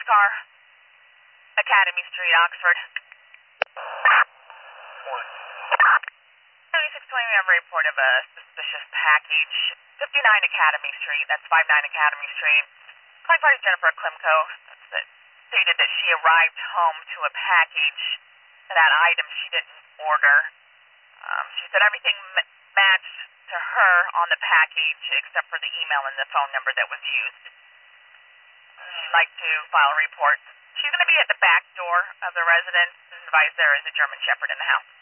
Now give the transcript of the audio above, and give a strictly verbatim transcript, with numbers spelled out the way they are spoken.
car. Academy Street, Oxford. thirty-six twenty, we have a report of a suspicious package. fifty-nine Academy Street, that's fifty-nine Academy Street. Calling party Jennifer Klimko. That stated that she arrived home to a package. That item she didn't order. Um, she said everything m- matched to her on the package except for the email and the phone number that was used. She'd like to file a report. She's going to be at the back door of the residence. This advised there is a German Shepherd in the house.